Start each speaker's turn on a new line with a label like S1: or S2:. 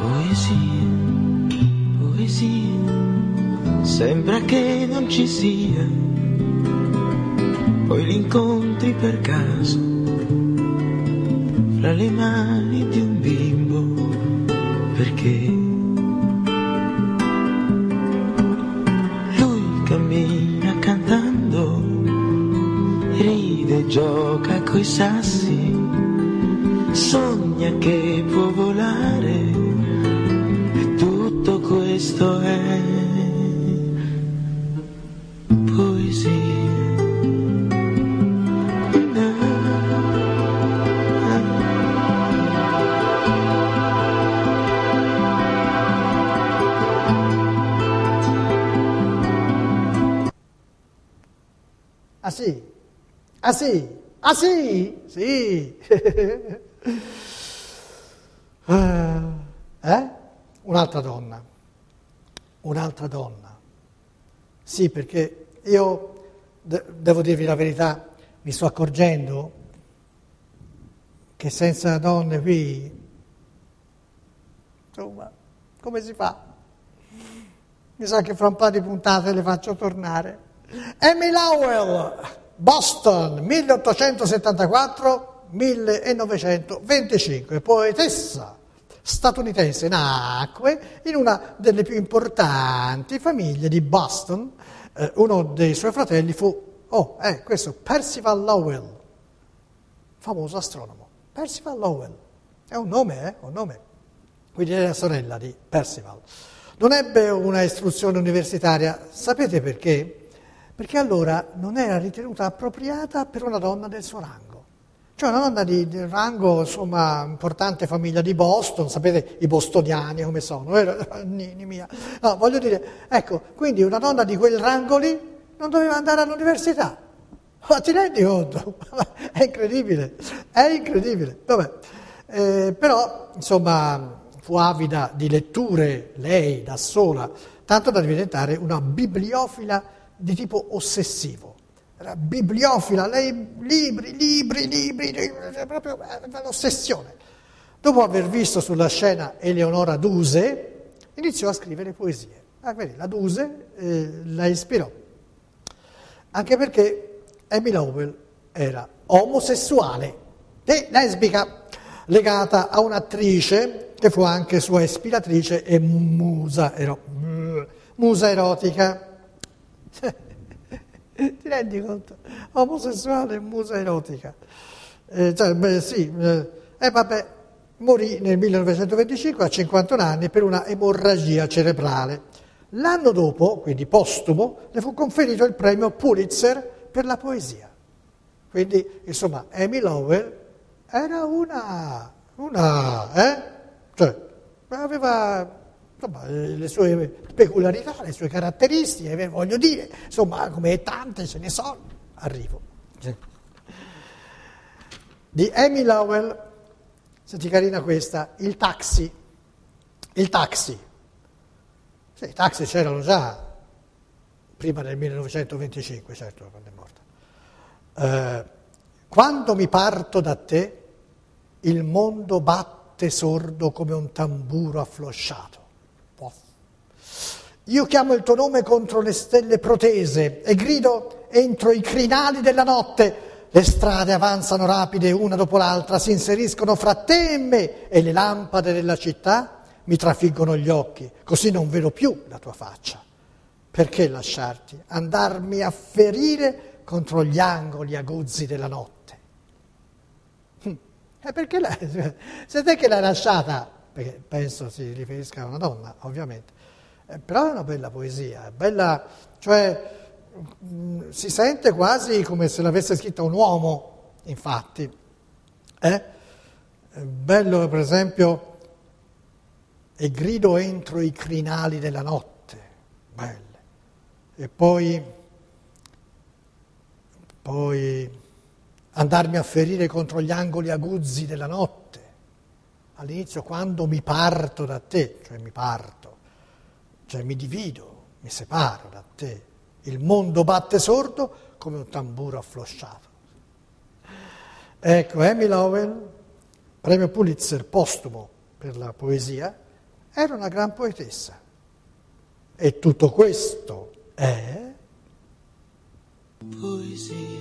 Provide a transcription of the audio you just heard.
S1: Poesia, poesia, sembra che non ci sia, poi li incontri per caso, fra le mani di un bimbo, perché lui cammina cantando, ride, gioca coi sassi, sogna che può volare, e tutto questo è poesia.
S2: Ah sì? Ah sì? Ah sì? Sì! Un'altra donna. Un'altra donna. Sì, perché io, devo dirvi la verità, mi sto accorgendo che senza donne qui, insomma, come si fa? Mi sa che fra un paio di puntate le faccio tornare. Amy Lowell, Boston, 1874-1925, poetessa statunitense, nacque in una delle più importanti famiglie di Boston. Uno dei suoi fratelli fu, questo, Percival Lowell, famoso astronomo. Percival Lowell, è un nome, un nome. Quindi è la sorella di Percival. Non ebbe una istruzione universitaria, sapete perché? Perché allora non era ritenuta appropriata per una donna del suo rango. Cioè una donna di rango, insomma, importante famiglia di Boston, sapete i bostoniani come sono, Nini mia. No, voglio dire, ecco, quindi una donna di quel rango lì non doveva andare all'università. Ma ti rendi conto? È incredibile, è incredibile. Vabbè. Però, insomma, fu avida di letture, lei da sola, tanto da diventare una bibliofila di tipo ossessivo. Era bibliofila, lei libri, proprio l'ossessione. Dopo aver visto sulla scena Eleonora Duse, iniziò a scrivere poesie. La Duse la ispirò, anche perché Amy Lowell era omosessuale e lesbica, legata a un'attrice che fu anche sua ispiratrice e musa erotica. Ti rendi conto? Omosessuale e musa erotica. Morì nel 1925 a 51 anni per una emorragia cerebrale. L'anno dopo, quindi postumo, le fu conferito il premio Pulitzer per la poesia. Quindi, insomma, Amy Lowell era aveva le sue peculiarità, le sue caratteristiche, voglio dire, insomma, come tante ce ne sono. Arrivo. Di Amy Lowell, senti carina questa, il taxi. Il taxi. Sì, i taxi c'erano già prima del 1925, certo, quando è morta. Quando mi parto da te, il mondo batte sordo come un tamburo afflosciato. Io chiamo il tuo nome contro le stelle protese e grido entro i crinali della notte. Le strade avanzano rapide una dopo l'altra, si inseriscono fra te e me e le lampade della città mi trafiggono gli occhi, così non vedo più la tua faccia. Perché lasciarti? Andarmi a ferire contro gli angoli aguzzi della notte. Perché se te che l'hai lasciata, perché penso si riferisca a una donna, ovviamente. Però è una bella poesia, è bella, cioè si sente quasi come se l'avesse scritta un uomo, infatti. È bello, per esempio, e grido entro i crinali della notte, belle. E poi andarmi a ferire contro gli angoli aguzzi della notte. All'inizio, quando mi parto da te, cioè mi divido, mi separo da te. Il mondo batte sordo come un tamburo afflosciato. Ecco, Amy Lowell, premio Pulitzer postumo per la poesia, era una gran poetessa. E tutto questo è
S1: poesia.